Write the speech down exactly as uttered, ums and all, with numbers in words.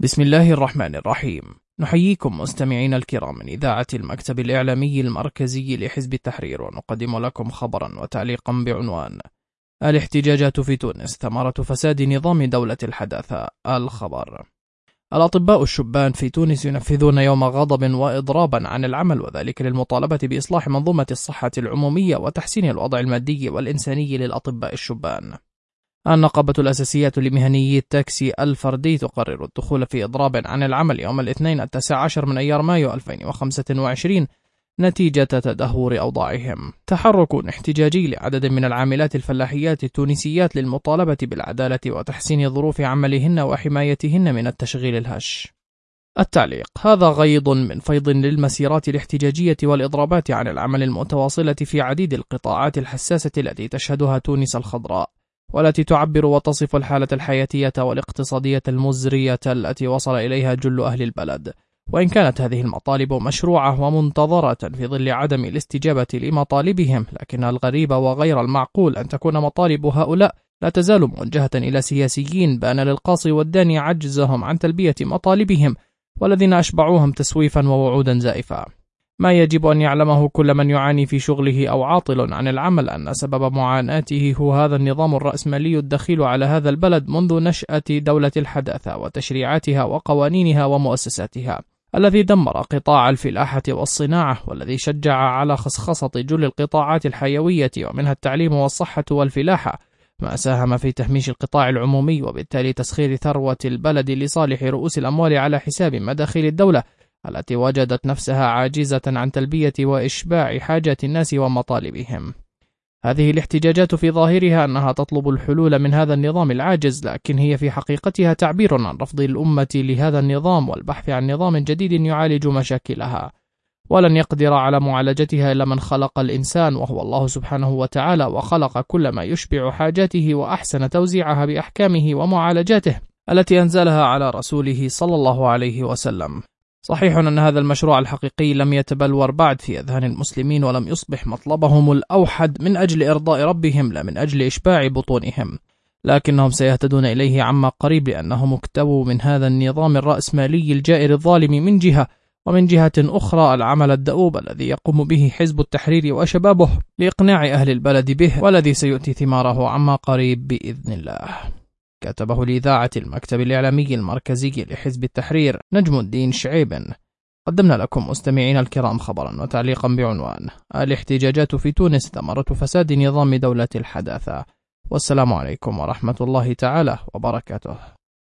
بسم الله الرحمن الرحيم. نحييكم مستمعين الكرام من إذاعة المكتب الإعلامي المركزي لحزب التحرير، ونقدم لكم خبرا وتعليقا بعنوان: الاحتجاجات في تونس ثمرة فساد نظام دولة الحداثة. الخبر: الأطباء الشبان في تونس ينفذون يوم غضب وإضرابا عن العمل، وذلك للمطالبة بإصلاح منظومة الصحة العمومية وتحسين الوضع المادي والإنساني للأطباء الشبان. النقابة الأساسية لمهنيي التاكسي الفردي تقرر الدخول في إضراب عن العمل يوم الاثنين التاسع عشر من أيار مايو ألفين وخمسة وعشرين نتيجة تدهور أوضاعهم. تحرك احتجاجي لعدد من العاملات الفلاحيات التونسيات للمطالبة بالعدالة وتحسين ظروف عملهن وحمايتهن من التشغيل الهش. التعليق: هذا غيض من فيض للمسيرات الاحتجاجية والإضرابات عن العمل المتواصلة في عديد القطاعات الحساسة التي تشهدها تونس الخضراء، والتي تعبر وتصف الحالة الحياتية والاقتصادية المزرية التي وصل إليها جل أهل البلد. وإن كانت هذه المطالب مشروعة ومنتظرة في ظل عدم الاستجابة لمطالبهم، لكن الغريب وغير المعقول أن تكون مطالب هؤلاء لا تزال موجهة إلى سياسيين بان للقاصي والداني عجزهم عن تلبية مطالبهم، والذين أشبعوهم تسويفا ووعودا زائفة. ما يجب أن يعلمه كل من يعاني في شغله أو عاطل عن العمل أن سبب معاناته هو هذا النظام الرأسمالي الدخيل على هذا البلد منذ نشأة دولة الحداثة وتشريعاتها وقوانينها ومؤسساتها، الذي دمر قطاع الفلاحة والصناعة، والذي شجع على خصخصة جل القطاعات الحيوية ومنها التعليم والصحة والفلاحة، ما ساهم في تهميش القطاع العمومي وبالتالي تسخير ثروة البلد لصالح رؤوس الأموال على حساب مداخيل الدولة التي وجدت نفسها عاجزة عن تلبية وإشباع حاجات الناس ومطالبهم. هذه الاحتجاجات في ظاهرها أنها تطلب الحلول من هذا النظام العاجز، لكن هي في حقيقتها تعبير عن رفض الأمة لهذا النظام والبحث عن نظام جديد يعالج مشاكلها، ولن يقدر على معالجتها إلا من خلق الإنسان وهو الله سبحانه وتعالى، وخلق كل ما يشبع حاجاته وأحسن توزيعها بأحكامه ومعالجاته التي أنزلها على رسوله صلى الله عليه وسلم. صحيح أن هذا المشروع الحقيقي لم يتبلور بعد في أذهان المسلمين، ولم يصبح مطلبهم الأوحد من أجل إرضاء ربهم لا من أجل إشباع بطونهم، لكنهم سيهتدون إليه عما قريب، لأنهم اكتووا من هذا النظام الرأسمالي الجائر الظالم من جهة، ومن جهة أخرى العمل الدؤوب الذي يقوم به حزب التحرير وشبابه لإقناع أهل البلد به، والذي سيؤتي ثماره عما قريب بإذن الله. كتبه لإذاعة المكتب الإعلامي المركزي لحزب التحرير نجم الدين شعيب. قدمنا لكم مستمعين الكرام خبرا وتعليقا بعنوان: الاحتجاجات في تونس ثمرة فساد نظام دولة الحداثة. والسلام عليكم ورحمة الله تعالى وبركاته.